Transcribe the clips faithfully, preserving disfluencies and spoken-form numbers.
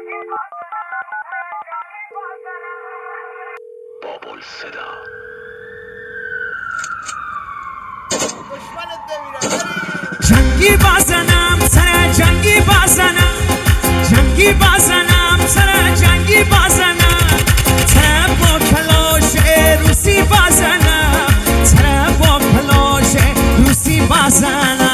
بابل صدا جنگی بازنم سر جنگی بازنم جنگی بازنم سر جنگی بازنم سر با کلاش روسی بازنم سر با کلاش روسی بازنم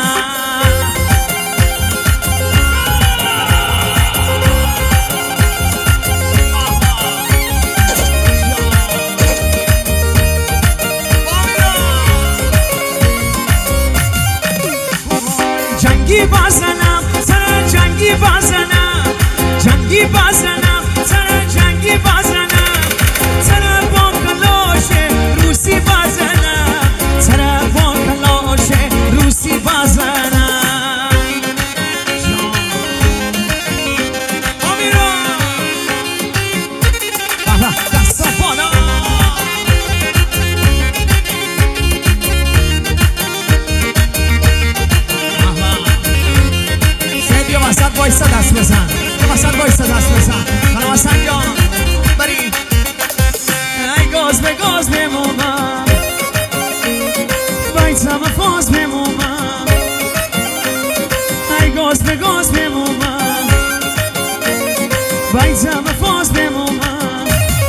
جنگی بازنم سر جنگی بازنم جنگی بازنم سر جنگی بازنم سر با کلاش روسی بازنم سر با کلاش روسی بازنم آمیرا دستا بالا وسط وایستا دست بزن وسط وایستا دست بزن خانم حسن جان بریم ای گاز به گاز بمومم بایتم فاز بمومم ای گاز به گاز بمومم بایتم فاز بمومم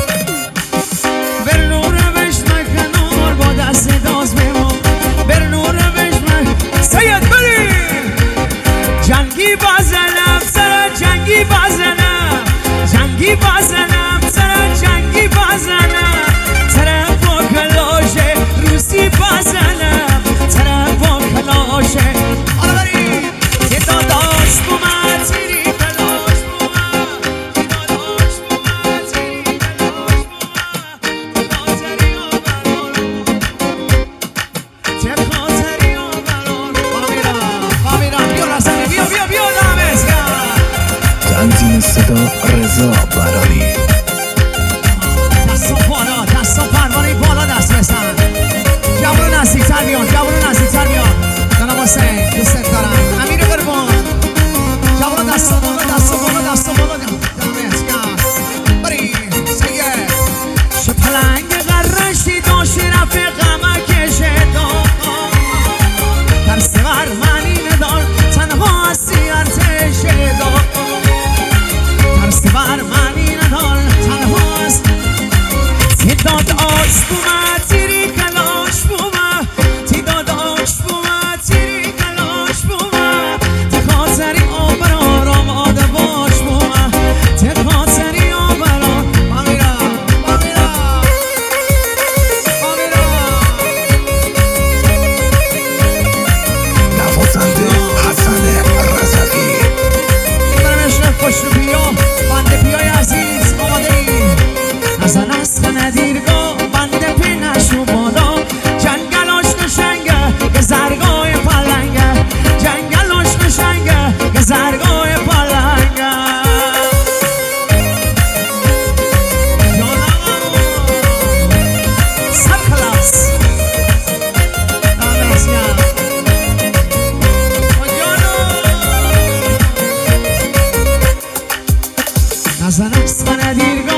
بر نور روش مکنور با دست داز بموم بر نور روش مکنور سید بریم جنگی بازنم سر جنگی بازنم جنگی بازنم سر جنگی بازنم سر با کلاش روسی بازنم سر با کلاش آره بریم یه داداش بومد زیری کلاش بومد یه داداش بومد زیری کلاش بومد خاطری آبران چه خاطری آبران فامیرا فامیرا بیا رسنی بیا بیا بیا تنظیم صدا رضا براری دستا بالا دستا پروانه بالا دست بزن جوان نزدیکتر بیان جوان نزدیکتر بیان جناب حسین دوست دارم امیر قربان جوان دستا بالا دستا بالا دستا بالا دمت گرم بریم سید چه پلنگ قرشی داشتی رفیقم کشه دار ترس بر منی ندار تنها هستی ارتش دار ترس بر منی ندار تنها هست تعداد آش بومد تیری کلاش بومد تعداد آش بومد تیری کلاش بومد ته خاطری آبرار آماده باش بومد ته خاطری آبرار بامیرا بامیرا بامیرا نوازنده حسن رزقی برمشن خوش رو بیا بنده بیای عزیز آماده ای نزن است ندیرگاه بنده پی نشو بالا جنگلاش نشنگه که زرگای پلنگه جنگلاش نشنگه که زرگای پلنگه سر خلاص نزن است ندیرگاه